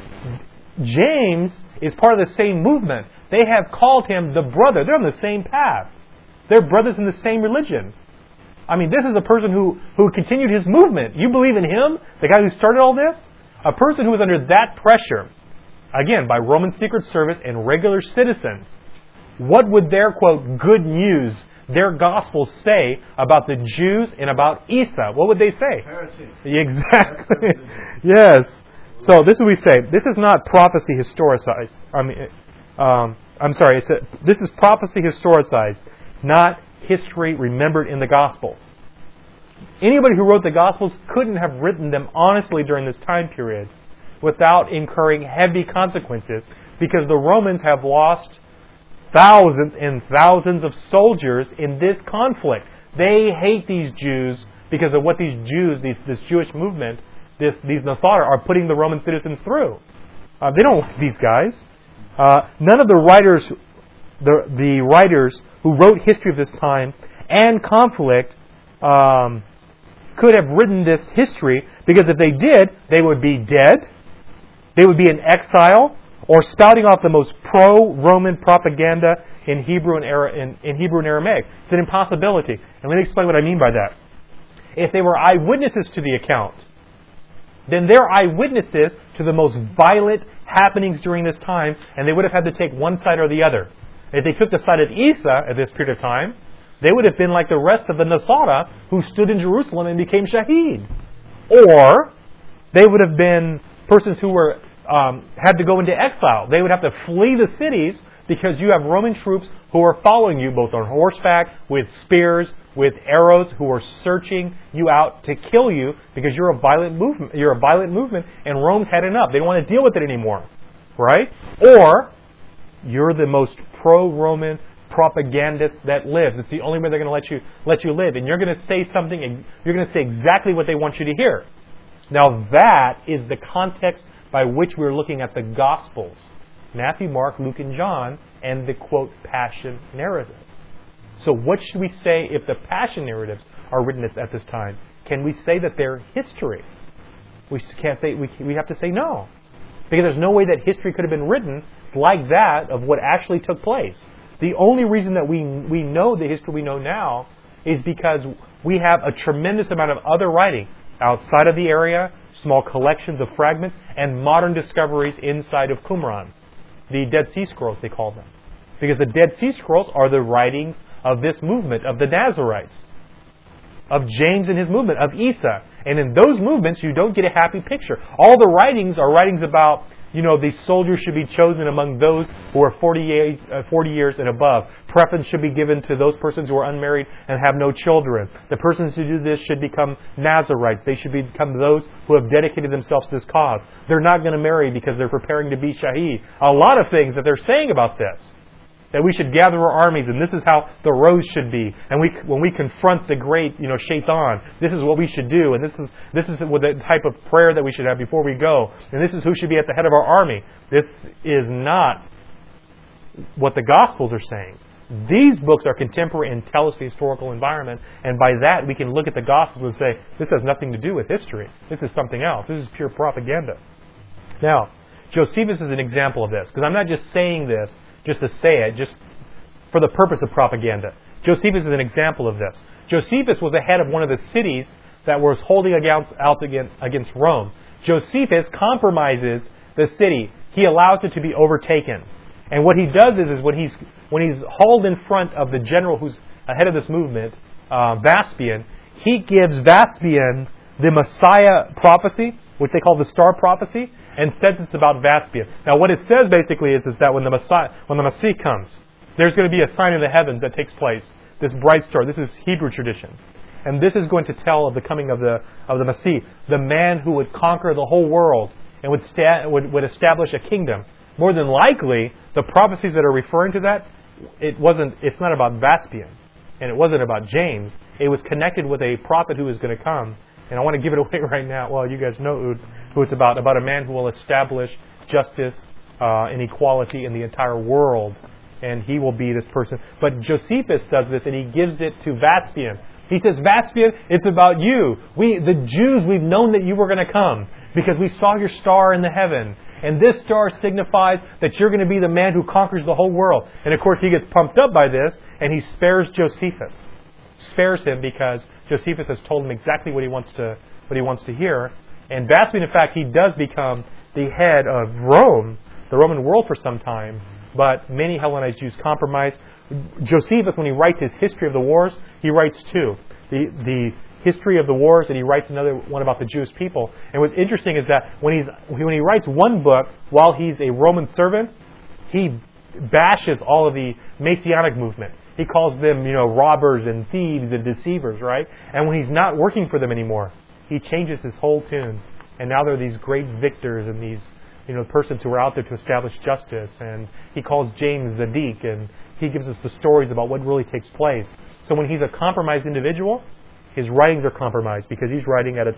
James is part of the same movement. They have called him the brother. They're on the same path. They're brothers in the same religion. I mean, this is a person who, who continued his movement. You believe in him? The guy who started all this? A person who was under that pressure, again, by Roman Secret Service and regular citizens. What would their, quote, good news, their gospel say about the Jews and about Isa? What would they say? Heretics. Exactly. Yes. So this is what we say. This is not prophecy historicized. I mean, um, I'm sorry. It's a, this is prophecy historicized, not history remembered in the Gospels. Anybody who wrote the Gospels couldn't have written them honestly during this time period without incurring heavy consequences, because the Romans have lost thousands and thousands of soldiers in this conflict. They hate these Jews because of what these Jews, these, this Jewish movement, This, these Nasara are putting the Roman citizens through. Uh, they don't like these guys. Uh, none of the writers, the the writers who wrote history of this time and conflict, um, could have written this history, because if they did, they would be dead, they would be in exile, or spouting off the most pro-Roman propaganda in Hebrew and Ara- in, in Hebrew and Aramaic. It's an impossibility. And let me explain what I mean by that. If they were eyewitnesses to the account, then they're eyewitnesses to the most violent happenings during this time, and they would have had to take one side or the other. If they took the side of Isa at this period of time, they would have been like the rest of the Nasara who stood in Jerusalem and became shaheed. Or they would have been persons who were um, had to go into exile. They would have to flee the cities because you have Roman troops who are following you both on horseback, with spears, with arrows, who are searching you out to kill you because you're a violent movement. You're a violent movement, and Rome's had enough. They don't want to deal with it anymore, right? Or you're the most pro-Roman propagandist that lives. It's the only way they're going to let you let you live, and you're going to say something, and you're going to say exactly what they want you to hear. Now that is the context by which we're looking at the Gospels. Matthew, Mark, Luke, and John, and the, quote, Passion narrative. So what should we say if the Passion narratives are written at, at this time? Can we say that they're history? We can't say. We, we have to say no. Because there's no way that history could have been written like that of what actually took place. The only reason that we we know the history we know now is because we have a tremendous amount of other writing outside of the area, small collections of fragments, and modern discoveries inside of Qumran. The Dead Sea Scrolls, they call them. Because the Dead Sea Scrolls are the writings of this movement, of the Nazarites, of James and his movement, of Isa. And in those movements, you don't get a happy picture. All the writings are writings about, you know, these soldiers should be chosen among those who are forty, uh, forty years and above. Preference should be given to those persons who are unmarried and have no children. The persons who do this should become Nazarites. They should become those who have dedicated themselves to this cause. They're not going to marry because they're preparing to be shaheed. A lot of things that they're saying about this. That we should gather our armies, and this is how the roads should be. And we, when we confront the great, you know, Shaitan, this is what we should do. And this is this is what the type of prayer that we should have before we go. And this is who should be at the head of our army. This is not what the Gospels are saying. These books are contemporary and tell us the historical environment. And by that, we can look at the Gospels and say, this has nothing to do with history. This is something else. This is pure propaganda. Now, Josephus is an example of this. Because I'm not just saying this just to say it, just for the purpose of propaganda. Josephus is an example of this. Josephus was the head of one of the cities that was holding against, out against, against Rome. Josephus compromises the city. He allows it to be overtaken. And what he does is, is when he's when he's hauled in front of the general who's ahead of this movement, uh, Vaspian, he gives Vaspian the Messiah prophecy, which they call the star prophecy, and says it's about Vaspian. Now, what it says basically is, is that when the Messiah, when the Messiah comes, there's going to be a sign in the heavens that takes place. This bright star. This is Hebrew tradition, and this is going to tell of the coming of the of the Messiah, the man who would conquer the whole world and would sta- would, would establish a kingdom. More than likely, the prophecies that are referring to that, it wasn't. It's not about Vaspian, and it wasn't about James. It was connected with a prophet who is going to come. And I want to give it away right now. Well, you guys know who, who it's about. About a man who will establish justice uh, and equality in the entire world. And he will be this person. But Josephus does this, and he gives it to Vaspian. He says, Vaspian, it's about you. We, the Jews, we've known that you were going to come because we saw your star in the heaven. And this star signifies that you're going to be the man who conquers the whole world. And of course, he gets pumped up by this, and he spares Josephus. Spares him because Josephus has told him exactly what he wants to what he wants to hear. And Vaspian, in fact, he does become the head of Rome, the Roman world, for some time. But many Hellenized Jews compromise. Josephus, when he writes his history of the wars, he writes two. The the history of the wars, and he writes another one about the Jewish people. And what's interesting is that when he's when he writes one book while he's a Roman servant, he bashes all of the Messianic movement. He calls them, you know, robbers and thieves and deceivers, right? And when he's not working for them anymore, he changes his whole tune. And now they're these great victors and these, you know, persons who are out there to establish justice. And he calls James Zadik, and he gives us the stories about what really takes place. So when he's a compromised individual, his writings are compromised because he's writing at a, t-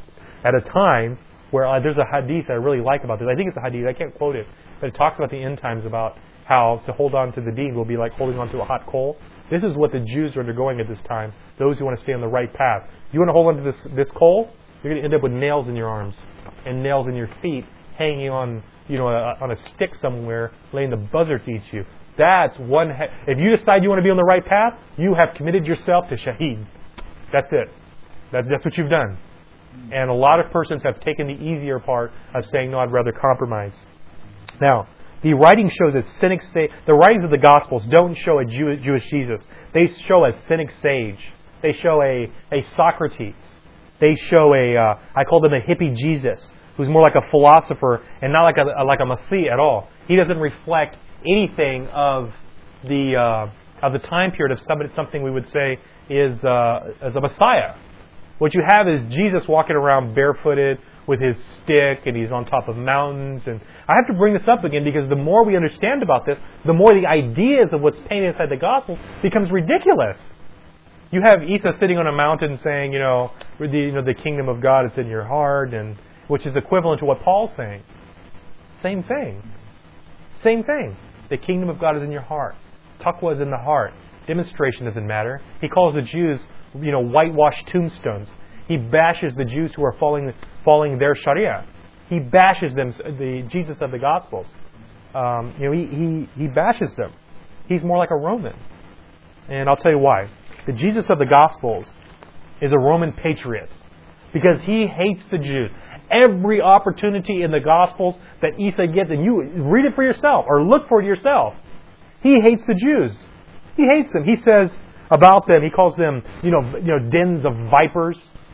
at a time where uh, there's a hadith I really like about this. I think it's a hadith. I can't quote it. But it talks about the end times, about how to hold on to the deen will be like holding on to a hot coal. This is what the Jews are undergoing at this time, those who want to stay on the right path. You want to hold on to this, this coal? You're going to end up with nails in your arms and nails in your feet, hanging on, you know, a, on a stick somewhere, letting the buzzards eat you. That's one. Ha- if you decide you want to be on the right path, you have committed yourself to shaheed. That's it. That, that's what you've done. And a lot of persons have taken the easier part of saying, no, I'd rather compromise. Now, the writing shows that cynics say, the writings of the Gospels don't show a Jew, Jewish Jesus. They show a cynic sage. They show a, a Socrates. They show a, uh, I call them a hippie Jesus, who's more like a philosopher and not like a, like a Messiah at all. He doesn't reflect anything of the uh, of the time period of somebody, something we would say is uh, as a Messiah. What you have is Jesus walking around barefooted with his stick, and he's on top of mountains. And I have to bring this up again because the more we understand about this, the more the ideas of what's painted inside the gospel becomes ridiculous. You have Isa sitting on a mountain saying, you know, the, you know, the kingdom of God is in your heart, and which is equivalent to what Paul's saying. Same thing. Same thing. The kingdom of God is in your heart. Taqwa is in the heart. Demonstration doesn't matter. He calls the Jews, you know, whitewashed tombstones. He bashes the Jews who are following following their Sharia. He bashes them, the Jesus of the Gospels. Um, you know, he, he he bashes them. He's more like a Roman, and I'll tell you why. The Jesus of the Gospels is a Roman patriot because he hates the Jews. Every opportunity in the Gospels that Isa gets, and you read it for yourself or look for it yourself, he hates the Jews. He hates them. He says about them, he calls them, you know, you know, dens of vipers,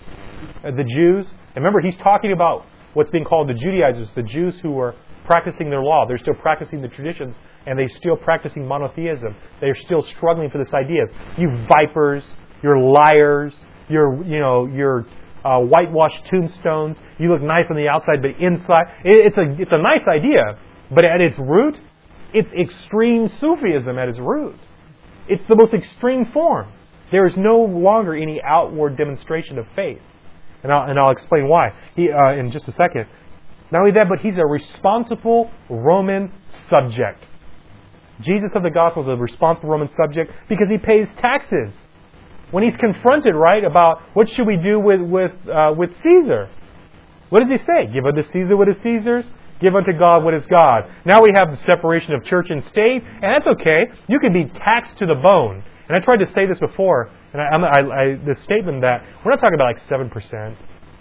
uh, the Jews. And remember, he's talking about what's being called the Judaizers, the Jews who are practicing their law. They're still practicing the traditions, and they're still practicing monotheism. They're still struggling for this ideas. You vipers, you're liars, you're, you know, you're uh, whitewashed tombstones. You look nice on the outside, but inside, it, it's a it's a nice idea, but at its root, it's extreme Sufism at its root. It's the most extreme form. There is no longer any outward demonstration of faith. And I'll, and I'll explain why he, uh, in just a second. Not only that, but he's a responsible Roman subject. Jesus of the Gospel is a responsible Roman subject because he pays taxes. When he's confronted, right, about what should we do with with uh, with Caesar, what does he say? Give unto Caesar what is Caesar's. Give unto God what is God. Now we have the separation of church and state, and that's okay. You can be taxed to the bone. And I tried to say this before, and I, I, I, the statement that we're not talking about like seven percent.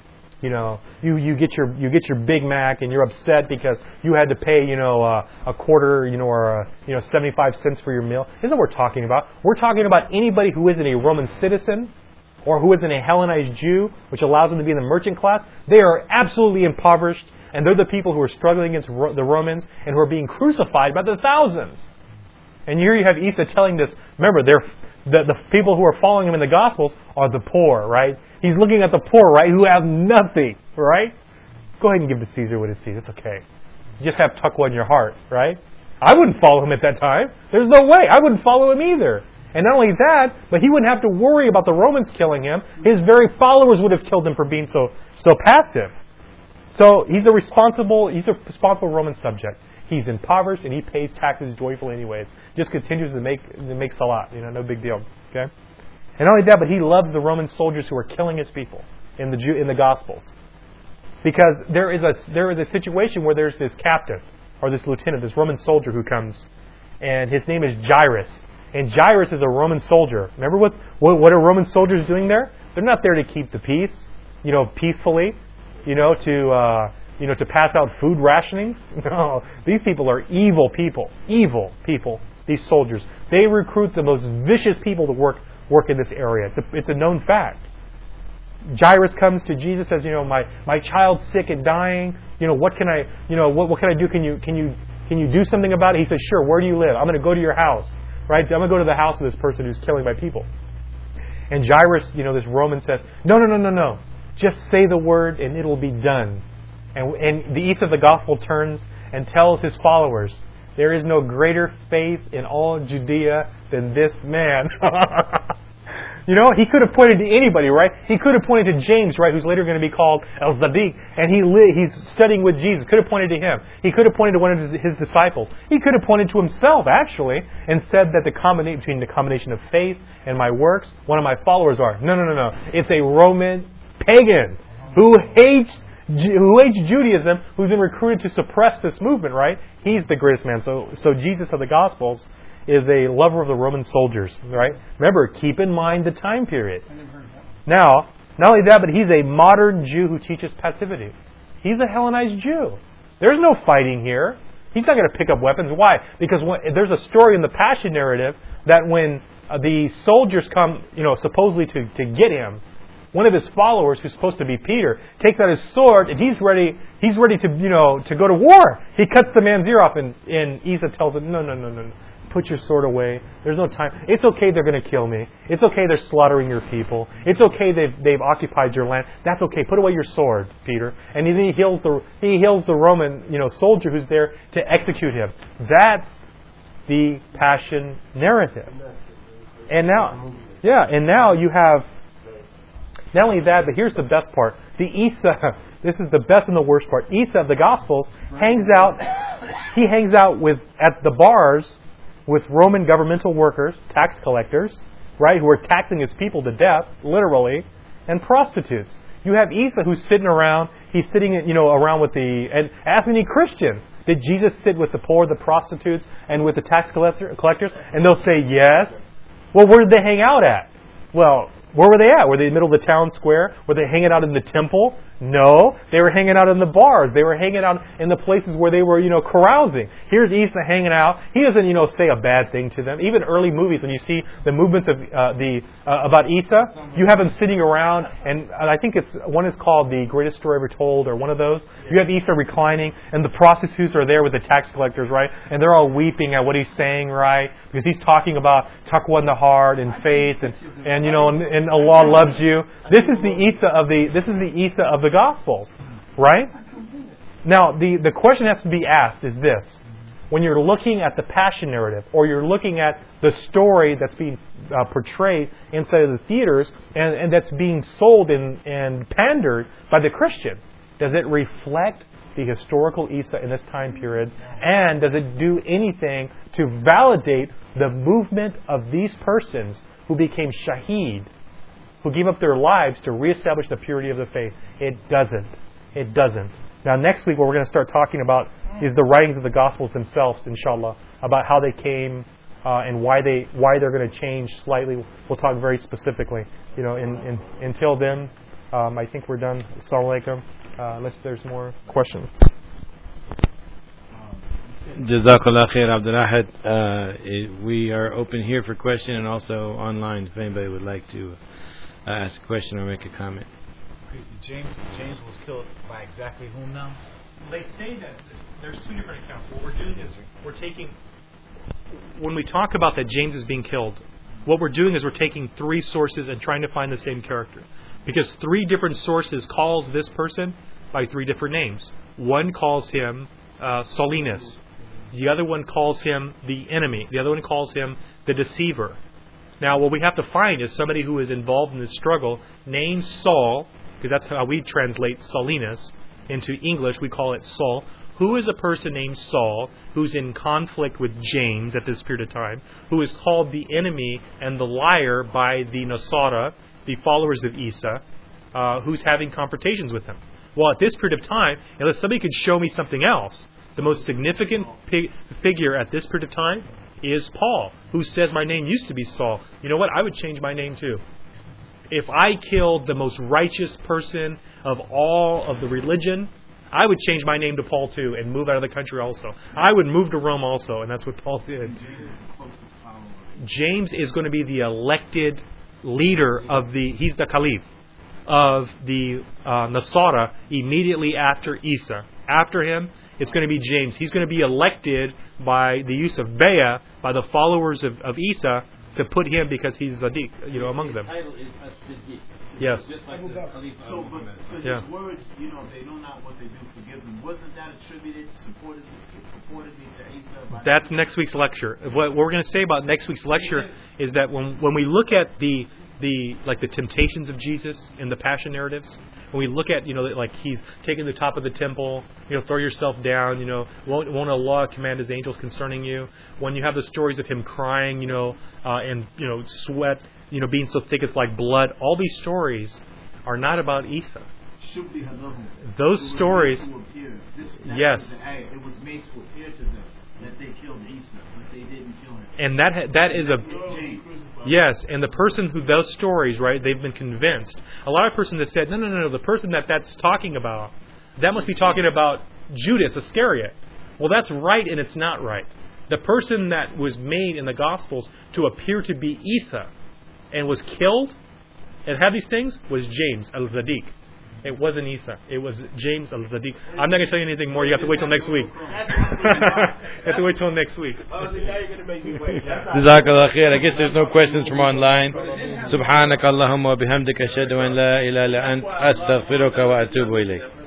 You know, you, you get your you get your Big Mac and you're upset because you had to pay, you know, uh, a quarter, you know, or a, you know, seventy-five cents for your meal. Isn't that what we're talking about? We're talking about anybody who isn't a Roman citizen or who isn't a Hellenized Jew, which allows them to be in the merchant class. They are absolutely impoverished, and they're the people who are struggling against Ro- the Romans and who are being crucified by the thousands. And here you have Isa telling this. Remember, they're the, the people who are following him in the Gospels are the poor, right? He's looking at the poor, right, who have nothing, right? Go ahead and give to Caesar what is Caesar. It's okay. You just have taqwa in your heart, right? I wouldn't follow him at that time. There's no way. I wouldn't follow him either. And not only that, but he wouldn't have to worry about the Romans killing him. His very followers would have killed him for being so so passive. So he's a responsible he's a responsible Roman subject. He's impoverished and he pays taxes joyfully anyways. Just continues to make to make salat. You know, no big deal. Okay. And not only that, but he loves the Roman soldiers who are killing his people in the Jew, in the Gospels, because there is a there is a situation where there's this captain or this lieutenant, this Roman soldier who comes, and his name is Jairus. And Jairus is a Roman soldier. Remember what, what what are Roman soldiers doing there? They're not there to keep the peace, you know, peacefully, you know, to uh, you know to pass out food rationings. No, these people are evil people, evil people. These soldiers, they recruit the most vicious people to work work in this area. It's a, it's a known fact. Jairus comes to Jesus, says, you know, my my child's sick and dying. You know, what can I, you know, what what can I do? Can you can you can you do something about it? He says, sure. Where do you live? I'm going to go to your house. Right? I'm going to go to the house of this person who's killing my people. And Jairus, you know, this Roman says, no, no, no, no, no. Just say the word and it'll be done. And, and the Isa of the Gospel turns and tells his followers, there is no greater faith in all Judea than this man. You know, he could have pointed to anybody, right? He could have pointed to James, right, who's later going to be called El-Zadiq, and he li- he's studying with Jesus. Could have pointed to him. He could have pointed to one of his, his disciples. He could have pointed to himself, actually, and said that the combination between the combination of faith and my works, one of my followers are. No, no, no, no. It's a Roman pagan who hates who hates Judaism, who's been recruited to suppress this movement, right? He's the greatest man. So, so Jesus of the Gospels is a lover of the Roman soldiers, right? Remember, keep in mind the time period. Now, not only that, but he's a modern Jew who teaches passivity. He's a Hellenized Jew. There's no fighting here. He's not going to pick up weapons. Why? Because when, there's a story in the Passion narrative that when uh, the soldiers come, you know, supposedly to, to get him, one of his followers, who's supposed to be Peter, takes out his sword and he's ready. He's ready to, you know, to go to war. He cuts the man's ear off, and, and Isa tells him, no, no, no, no. Put your sword away. There's no time. It's okay they're going to kill me. It's okay they're slaughtering your people. It's okay they've they've occupied your land. That's okay. Put away your sword, Peter. And then he heals the he heals the Roman, you know, soldier who's there to execute him. That's the Passion narrative. And now, yeah, and now you have not only that, but here's the best part. The Isa, this is the best and the worst part. Isa of the Gospels hangs out. He hangs out with at the bars with Roman governmental workers, tax collectors, right, who are taxing his people to death, literally, and prostitutes. You have Isa who's sitting around, he's sitting, you know, around with the, and ask any Christian, did Jesus sit with the poor, the prostitutes, and with the tax collectors? And they'll say, yes. Well, where did they hang out at? Well, where were they at? Were they in the middle of the town square? Were they hanging out in the temple? No. They were hanging out in the bars. They were hanging out in the places where they were, you know, carousing. Here's Isa hanging out. He doesn't, you know, say a bad thing to them. Even early movies, when you see the movements of uh, the uh, about Isa, you have him sitting around, and I think it's one is called The Greatest Story Ever Told, or one of those. You have Isa reclining, and the prostitutes are there with the tax collectors, right? And they're all weeping at what he's saying, right? Because he's talking about taqwa in the heart and faith, and, and you know, and, and Allah loves you. This is the Isa of the this is the Isa of the Gospels, right? Now, the, the question has to be asked is this. When you're looking at the Passion narrative, or you're looking at the story that's being uh, portrayed inside of the theaters, and, and that's being sold and, and pandered by the Christian, does it reflect the historical Isa in this time period? And does it do anything to validate the movement of these persons who became shaheed, who gave up their lives to reestablish the purity of the faith? It doesn't. It doesn't. Now, next week, what we're going to start talking about is the writings of the Gospels themselves, inshallah, about how they came uh, and why they why they're going to change slightly. We'll talk very specifically. You know, in, in, until then, Um, I think we're done. Assalamu alaikum. Uh, unless there's more questions. Jazakallah khair, Abdul Ahad. Uh, we are open here for question and also online if anybody would like to uh, ask a question or make a comment. James James was killed by exactly whom now? They say that there's two different accounts. What we're doing is we're taking, when we talk about that James is being killed, what we're doing is we're taking three sources and trying to find the same character. Because three different sources calls this person by three different names. One calls him uh, Solinus. The other one calls him the enemy. The other one calls him the deceiver. Now, what we have to find is somebody who is involved in this struggle named Saul, because that's how we translate Solinus into English. We call it Saul. Who is a person named Saul who's in conflict with James at this period of time, who is called the enemy and the liar by the Nasara, the followers of Isa, uh, who's having confrontations with him. Well, at this period of time, unless somebody could show me something else, the most significant pig- figure at this period of time is Paul, who says, my name used to be Saul. You know what? I would change my name too. If I killed the most righteous person of all of the religion, I would change my name to Paul too and move out of the country also. I would move to Rome also, and that's what Paul did. James is going to be the elected leader of the, he's the caliph of the uh, Nasara immediately after Isa. After him, it's going to be James. He's going to be elected by the use of Bayah, by the followers of, of Isa, to put him because he's Zaddiq, you know, among them. Yes. So, but so his yeah. words, you know, they know not what they do, forgive them. Wasn't that attributed, supported, purportedly to Isa? That's next week's lecture. What, what we're going to say about next week's lecture is that when when we look at the the like the temptations of Jesus in the Passion narratives, when we look at, you know, like he's taking the top of the temple, you know, throw yourself down, you know, won't, won't Allah command His angels concerning you? When you have the stories of him crying, you know, uh, and you know, sweat, you know, being so thick it's like blood. All these stories are not about Isa. Those stories, yes. It was made to appear to them that they killed Isa, but they didn't kill him. And that that is a yes. And the person who those stories, right? They've been convinced. A lot of person that said, no, no, no, no. The person that that's talking about, that must be talking about Judas Iscariot. Well, that's right, and it's not right. The person that was made in the Gospels to appear to be Isa and was killed and had these things was James al-Zaddiq. It wasn't Isa. It was James al-Zaddiq. I'm not going to tell you anything more. You have to wait till next week. You have to wait till next week. Jazakallah khair. I guess there's no questions from online. Subhanaka Allahumma wa bihamdika ashhadu an la ilaha illa ant astaghfiruka wa atubu ilayk.